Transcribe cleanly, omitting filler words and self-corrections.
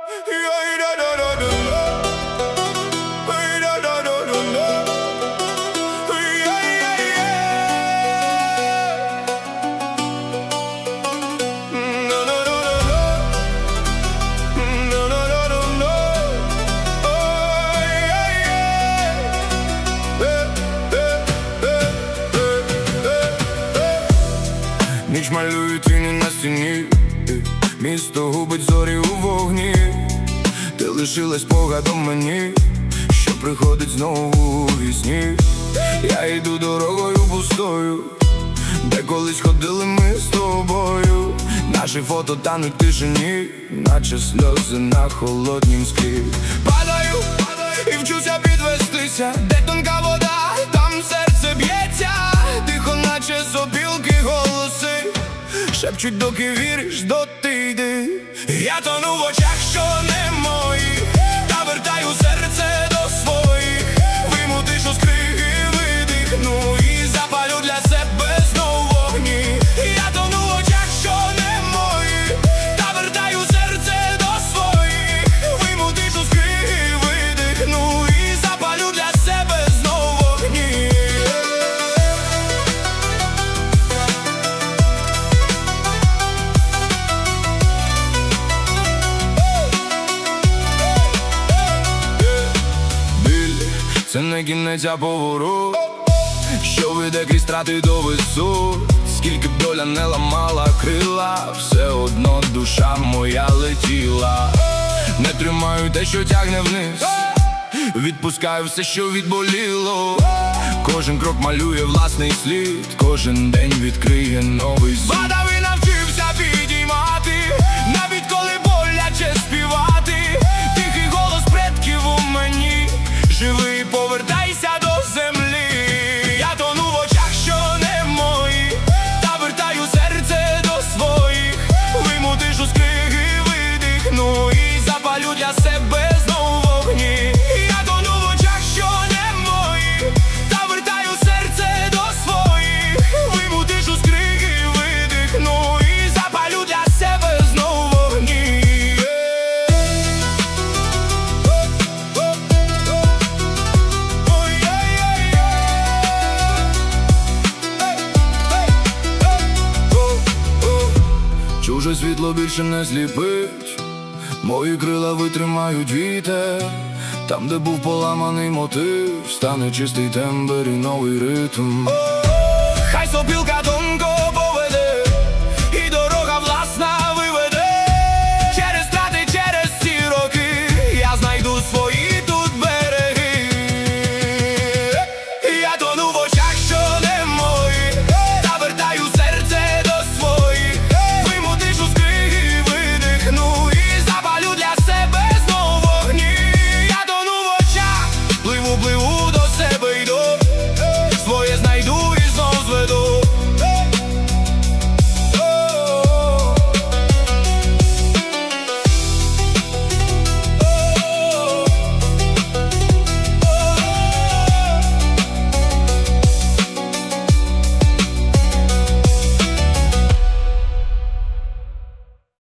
Ніч малює тіні на стіні, місто губить зорі у вогні. Ти лишилась спогадом мені, що приходить знову у вісні. Я йду дорогою пустою, де колись ходили ми з тобою. Наші фото тануть в тишині, наче сльози на холоднім склі. Падаю і вчуся підвестися, де тонка вода, там серце б'ється. Тихо, наче сопілки голоси шепчуть, доки віриш, доти йди. Я тону в очах, що не мої, та вертаю серце до своїх. Вийму тишу з криги, видихну і запалю для себе знов вогні. Я тону в очах, що не мої, та вертаю серце до своїх. Вийму тишу з криги, видихну і запалю для себе знов вогні. Це не кінець, а поворот, що веде крізь страти до висот. Скільки б доля не ламала крила, все одно душа моя летіла. Не тримаю те, що тягне вниз, відпускаю все, що відболіло. Кожен крок малює власний слід, кожен день відкриє новий світ. Падав і навчився підіймати, навіть коли боляче співати. Тихий голос предків у мені, живий, повертайся до землі. Я тону в очах, що не мої, та вертаю серце до своїх. Вийму тишу з криги, видихну і запалю для себе знов вогні. Я тону в очах, що не мої, та вертаю серце до своїх. Вийму тишу з криги, видихну і запалю для себе знов вогні. Чуже світло більше не сліпить, мої крила витримають вітер. Там, де був поламаний мотив, стане чистий тембр і новий ритм. Хай сопілка тонко